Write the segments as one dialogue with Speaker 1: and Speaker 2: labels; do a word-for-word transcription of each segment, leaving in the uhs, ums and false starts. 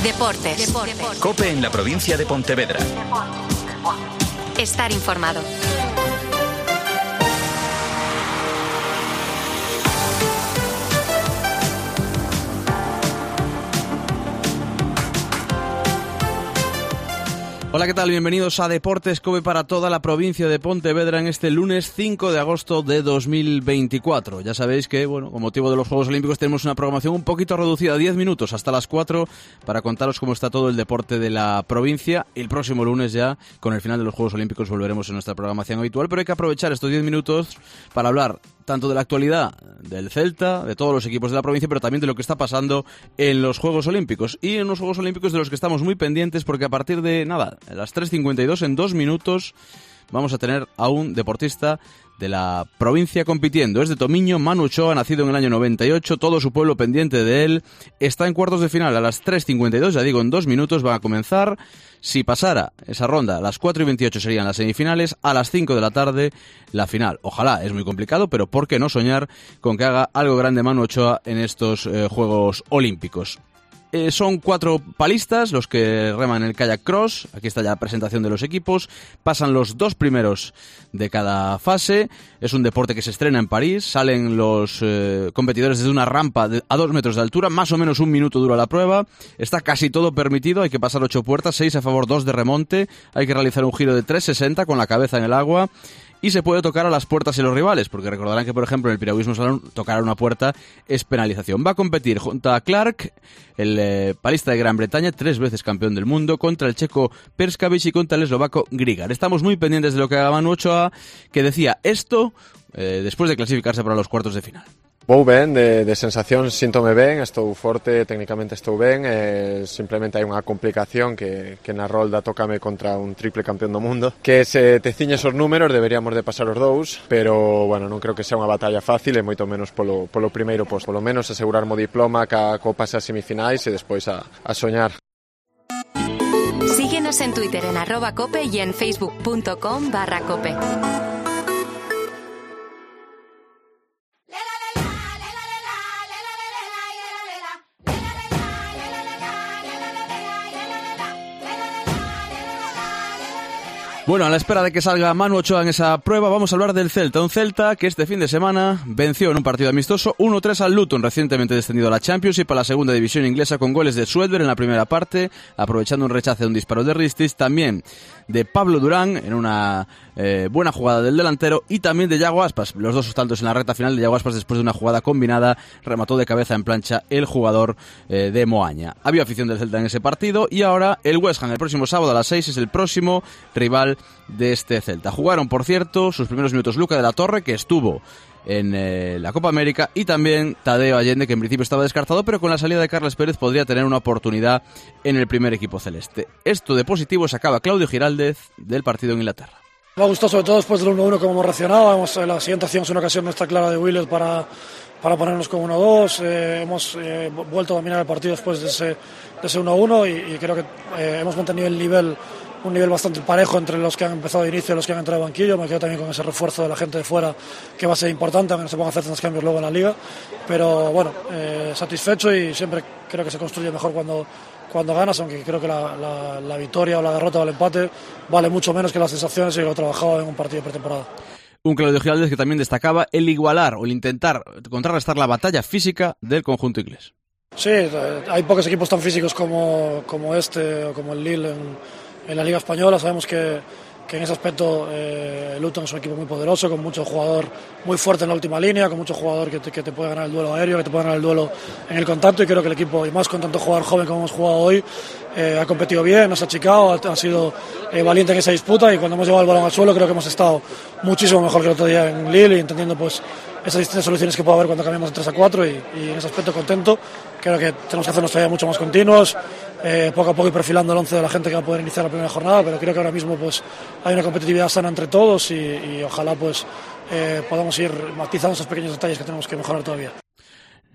Speaker 1: Deportes. Deportes.
Speaker 2: COPE en la provincia de Pontevedra.
Speaker 1: Estar informado.
Speaker 3: Hola, ¿qué tal? Bienvenidos a Deportes COPE para toda la provincia de Pontevedra en este lunes cinco de agosto de dos mil veinticuatro. Ya sabéis que, bueno, con motivo de los Juegos Olímpicos tenemos una programación un poquito reducida, diez minutos hasta las cuatro, para contaros cómo está todo el deporte de la provincia. El próximo lunes ya, con el final de los Juegos Olímpicos, volveremos en nuestra programación habitual, pero hay que aprovechar estos diez minutos para hablar tanto de la actualidad del Celta, de todos los equipos de la provincia, pero también de lo que está pasando en los Juegos Olímpicos. Y en los Juegos Olímpicos de los que estamos muy pendientes, porque a partir de, nada, a las tres cincuenta y dos, en dos minutos, vamos a tener a un deportista de la provincia compitiendo. Es de Tomiño, Manu Ochoa, nacido en el año noventa y ocho, todo su pueblo pendiente de él. Está en cuartos de final a las tres cincuenta y dos, ya digo, en dos minutos van a comenzar. Si pasara esa ronda, a las cuatro y veintiocho serían las semifinales, a las cinco de la tarde la final. Ojalá, es muy complicado, pero ¿por qué no soñar con que haga algo grande Manu Ochoa en estos eh, Juegos Olímpicos? Eh, son cuatro palistas los que reman el kayak cross. Aquí está ya la presentación de los equipos. Pasan los dos primeros de cada fase. Es un deporte que se estrena en París. Salen los eh, competidores desde una rampa de, a dos metros de altura. Más o menos un minuto dura la prueba. Está casi todo permitido. Hay que pasar ocho puertas, seis a favor, dos de remonte. Hay que realizar un giro de trescientos sesenta con la cabeza en el agua. Y se puede tocar a las puertas y los rivales, porque recordarán que, por ejemplo, en el piragüismo salón, tocar a una puerta es penalización. Va a competir junto a Clark, el eh, palista de Gran Bretaña, tres veces campeón del mundo, contra el checo Perskavic y contra el eslovaco Grigar. Estamos muy pendientes de lo que haga Manu Ochoa, que decía esto eh, después de clasificarse para los cuartos de final.
Speaker 4: Vou ben, de, de sensación síntome ben, estou forte, técnicamente estou ben, eh, simplemente hai unha complicación que, que na rolda tócame contra un triple campeón do mundo, que se te ciñes os números deberíamos de pasar os dous, pero bueno, non creo que sea unha batalla fácil e moito menos polo, polo primeiro posto, polo menos asegurarmo o diploma ca copas as semifinais e despois a, a soñar.
Speaker 1: Síguenos en Twitter en arroba cope y en facebook.com barra cope.
Speaker 3: Bueno, a la espera de que salga Manu Ochoa en esa prueba, vamos a hablar del Celta. Un Celta que este fin de semana venció en un partido amistoso uno tres al Luton, recientemente descendido a la Championship, a la segunda división inglesa, con goles de Swedberg en la primera parte, aprovechando un rechace de un disparo de Ristis, también de Pablo Durán en una eh, buena jugada del delantero, y también de Yago Aspas. Los dos tantos en la recta final de Yago Aspas, después de una jugada combinada, remató de cabeza en plancha el jugador eh, de Moaña. Había afición del Celta en ese partido, y ahora el West Ham el próximo sábado a las seis es el próximo rival de este Celta. Jugaron, por cierto, sus primeros minutos Luca de la Torre, que estuvo en eh, la Copa América, y también Tadeo Allende, que en principio estaba descartado, pero con la salida de Carles Pérez podría tener una oportunidad en el primer equipo celeste. Esto de positivo sacaba Claudio Giraldez del partido en Inglaterra.
Speaker 5: Me ha gustado sobre todo después del uno uno cómo hemos reaccionado. Hemos, eh, la siguiente acción es una ocasión nuestra clara de Willett para, para ponernos con uno dos. Eh, hemos eh, vuelto a dominar el partido después de ese, de ese uno uno y, y creo que eh, hemos mantenido el nivel, un nivel bastante parejo entre los que han empezado de inicio y los que han entrado de banquillo. Me quedo también con ese refuerzo de la gente de fuera, que va a ser importante, aunque no se pongan a hacer tantos cambios luego en la liga. Pero bueno, eh, satisfecho, y siempre creo que se construye mejor cuando, cuando ganas, aunque creo que la, la, la victoria o la derrota o el empate vale mucho menos que las sensaciones y lo trabajado en un partido de pretemporada.
Speaker 3: Un Claudio Giraldez que también destacaba el igualar o el intentar contrarrestar la batalla física del conjunto inglés.
Speaker 5: Sí, hay pocos equipos tan físicos como, como este o como el Lille en, en la Liga Española. Sabemos que, que en ese aspecto eh, el Luton es un equipo muy poderoso, con mucho jugador muy fuerte en la última línea, con mucho jugador que te, que te puede ganar el duelo aéreo, que te puede ganar el duelo en el contacto, y creo que el equipo, y más con tanto jugador joven como hemos jugado hoy, eh, ha competido bien, nos ha achicado, ha, ha sido eh, valiente en esa disputa, y cuando hemos llevado el balón al suelo creo que hemos estado muchísimo mejor que el otro día en Lille, y entendiendo pues esas distintas soluciones que puede haber cuando cambiamos de tres a cuatro, y, y en ese aspecto contento. Creo que tenemos que hacernos todavía mucho más continuos, eh, poco a poco ir perfilando el once de la gente que va a poder iniciar la primera jornada, pero creo que ahora mismo pues hay una competitividad sana entre todos, y, y ojalá pues eh, podamos ir matizando esos pequeños detalles que tenemos que mejorar todavía.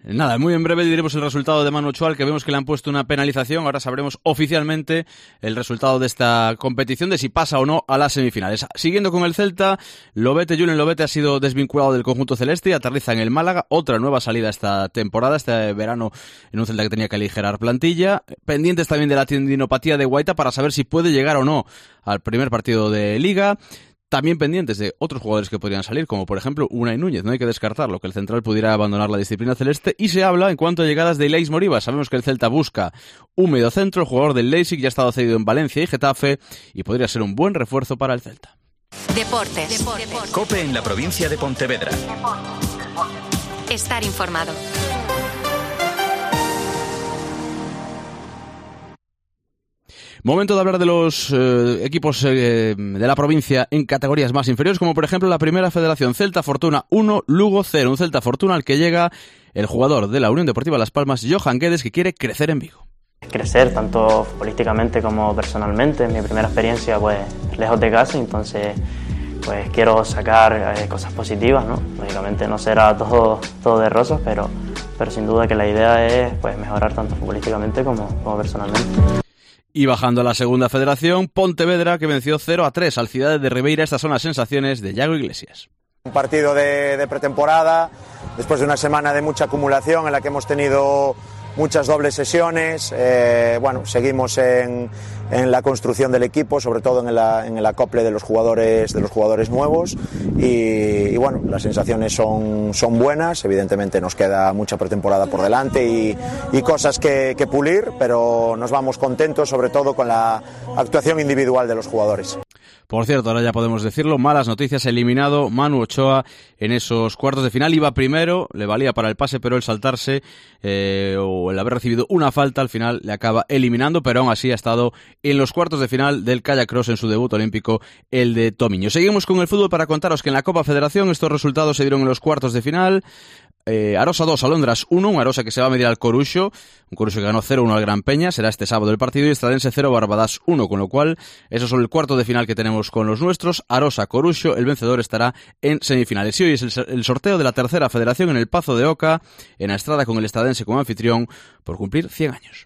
Speaker 3: Nada, muy en breve diremos el resultado de Manu Ochoa, que vemos que le han puesto una penalización. Ahora sabremos oficialmente el resultado de esta competición, de si pasa o no a las semifinales. Siguiendo con el Celta, Lobete, Julen Lobete ha sido desvinculado del conjunto celeste y aterriza en el Málaga. Otra nueva salida esta temporada, este verano, en un Celta que tenía que aligerar plantilla. Pendientes también de la tendinopatía de Guaita para saber si puede llegar o no al primer partido de Liga. También pendientes de otros jugadores que podrían salir, como por ejemplo Unai Núñez. No hay que descartarlo, que el central pudiera abandonar la disciplina celeste. Y se habla en cuanto a llegadas de Ilaix Moriba. Sabemos que el Celta busca un mediocentro, el jugador del Leipzig ya ha estado cedido en Valencia y Getafe, y podría ser un buen refuerzo para el Celta.
Speaker 1: Deportes. Deportes.
Speaker 2: COPE en la provincia de Pontevedra.
Speaker 1: Estar informado.
Speaker 3: Momento de hablar de los eh, equipos eh, de la provincia en categorías más inferiores, como por ejemplo la Primera Federación. Celta Fortuna uno, Lugo cero. Un Celta Fortuna al que llega el jugador de la Unión Deportiva Las Palmas, Johan Guedes, que quiere crecer en Vigo.
Speaker 6: Crecer tanto futbolísticamente como personalmente. Mi primera experiencia pues lejos de casa, entonces pues quiero sacar eh, cosas positivas, ¿no? Lógicamente no será todo, todo de rosas, pero, pero sin duda que la idea es pues mejorar tanto futbolísticamente como, como personalmente.
Speaker 3: Y bajando a la Segunda Federación, Pontevedra, que venció cero a tres al Cidade de Ribeira. Estas son las sensaciones de Yago Iglesias.
Speaker 7: Un partido de, de pretemporada, después de una semana de mucha acumulación en la que hemos tenido muchas dobles sesiones. Eh, bueno, seguimos en, en la construcción del equipo, sobre todo en, la, en el acople de los jugadores, de los jugadores nuevos. Y, y bueno, las sensaciones son, son buenas. Evidentemente nos queda mucha pretemporada por delante y, y cosas que, que pulir, pero nos vamos contentos, sobre todo con la actuación individual de los jugadores.
Speaker 3: Por cierto, ahora ya podemos decirlo, malas noticias, eliminado Manu Ochoa en esos cuartos de final. Iba primero, le valía para el pase, pero el saltarse eh, o el haber recibido una falta al final le acaba eliminando, pero aún así ha estado en los cuartos de final del kayak cross en su debut olímpico, el de Tomiño. Seguimos con el fútbol para contaros que en la Copa Federación estos resultados se dieron en los cuartos de final. Eh, Arosa dos, Alondras uno, un Arosa que se va a medir al Coruxo, un Coruxo que ganó cero uno al Gran Peña, será este sábado el partido, y Estradense cero, Barbadas uno, con lo cual esos son el cuarto de final que tenemos con los nuestros. Arosa, Coruxo, el vencedor estará en semifinales. Y hoy es el, el sorteo de la tercera federación en el Pazo de Oca, en la Estrada, con el Estradense como anfitrión por cumplir cien años.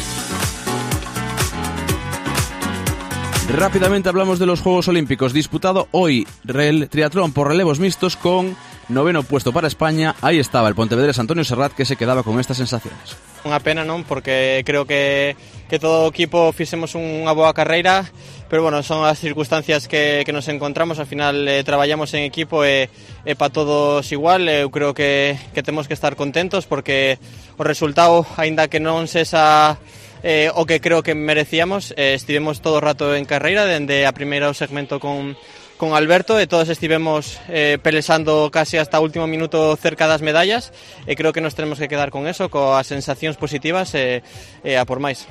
Speaker 3: Rápidamente hablamos de los Juegos Olímpicos. Disputado hoy el triatlón por relevos mixtos con noveno puesto para España. Ahí estaba el pontevedrés Antonio Serrat, que se quedaba con estas sensaciones.
Speaker 8: Unha pena, non? Porque creo que, que todo o equipo fixemos unha boa carreira, pero bueno, son as circunstancias que, que nos encontramos. Al final eh, traballamos en equipo e, e para todos igual. Eu creo que, que temos que estar contentos porque o resultado, aínda que non sexa Eh, o que creo que merecíamos, eh, estivemos todo o rato en carreira, dende a primeira o segmento con, con Alberto, e todos estivemos eh, pelexando casi hasta o último minuto cerca das medallas, e creo que nos tenemos que quedar con eso, coas sensacións positivas e, e a por máis.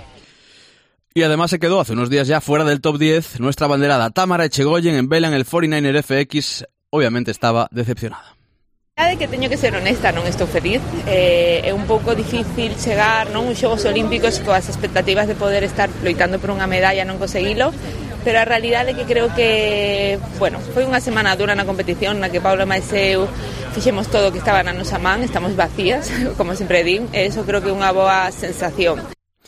Speaker 3: Y además se quedó hace unos días ya fuera del top diez nuestra banderada Tamara Echegoyen en vela en el cuarenta y nueve F X. Obviamente estaba decepcionada.
Speaker 9: De que teño que ser honesta, non estou feliz. Eh, é un pouco difícil chegar, non, uns Xogos Olímpicos coas expectativas de poder estar loitando por unha medalla, non conseguilo, pero a realidade é que creo que, bueno, foi unha semana dura na competición na que Paula máis eu fixemos todo o que estaba na nosa man, estamos vacías, como sempre din, e iso creo que é unha boa sensación.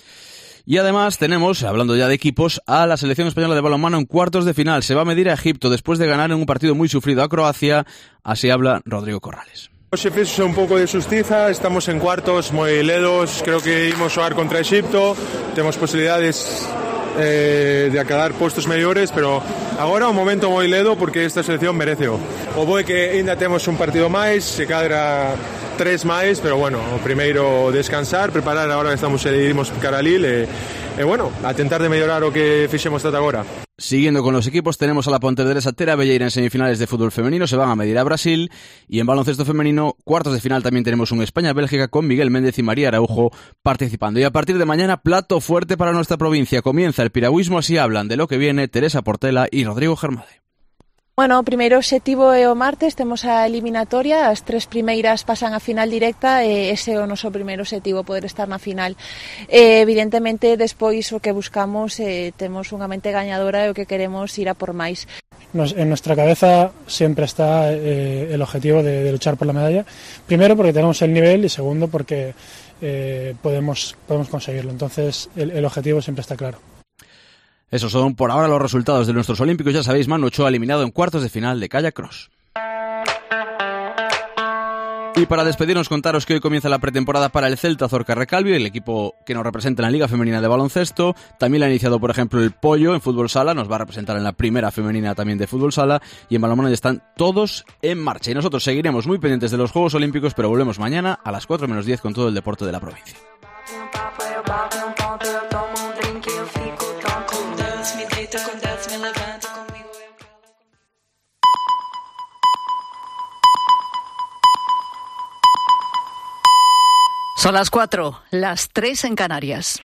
Speaker 3: Y además tenemos, hablando ya de equipos, a la selección española de balonmano en cuartos de final. Se va a medir a Egipto después de ganar en un partido muy sufrido a Croacia. Así habla Rodrigo Corrales.
Speaker 10: Se fixo un pouco de xustiza, estamos en cuartos moi ledos, creo que imos xogar contra Egipto, temos posibilidades eh, de acadar postos mellores, pero agora un momento moi ledo porque esta selección mereceo. O bo é que ainda temos un partido máis, se cadra tres máis, pero bueno, o primeiro descansar, preparar, agora estamos e irmos cara a Lille, e, e bueno, a tentar de mellorar o que fixemos ata agora.
Speaker 3: Siguiendo con los equipos, tenemos a la pontevedresa Tera Belleira en semifinales de fútbol femenino, se van a medir a Brasil, y en baloncesto femenino, cuartos de final también tenemos un España-Bélgica con Miguel Méndez y María Araujo participando. Y a partir de mañana, plato fuerte para nuestra provincia, comienza el piragüismo, así hablan de lo que viene Teresa Portela y Rodrigo Germade.
Speaker 11: Bueno, o primeiro obxectivo é o martes, temos a eliminatoria, as tres primeiras pasan a final directa e ese é o noso primeiro obxectivo, poder estar na final. E, evidentemente, despois o que buscamos, eh, temos unha mente gañadora e o que queremos ir a por máis.
Speaker 5: Nos, en nuestra cabeza siempre está eh, el objetivo de, de luchar por la medalla, primero porque tenemos el nivel y segundo porque eh, podemos, podemos conseguirlo, entonces el, el objetivo siempre está claro.
Speaker 3: Esos son por ahora los resultados de nuestros olímpicos. Ya sabéis, Manu Ochoa eliminado en cuartos de final de kayak cross. Y para despedirnos, contaros que hoy comienza la pretemporada para el Celta Zorca Recalvi, el equipo que nos representa en la Liga Femenina de Baloncesto. También la ha iniciado, por ejemplo, el Pollo en fútbol sala, nos va a representar en la primera femenina también de fútbol sala. Y en balonmano ya están todos en marcha. Y nosotros seguiremos muy pendientes de los Juegos Olímpicos, pero volvemos mañana a las cuatro menos diez con todo el deporte de la provincia.
Speaker 12: Son las cuatro, las tres en Canarias.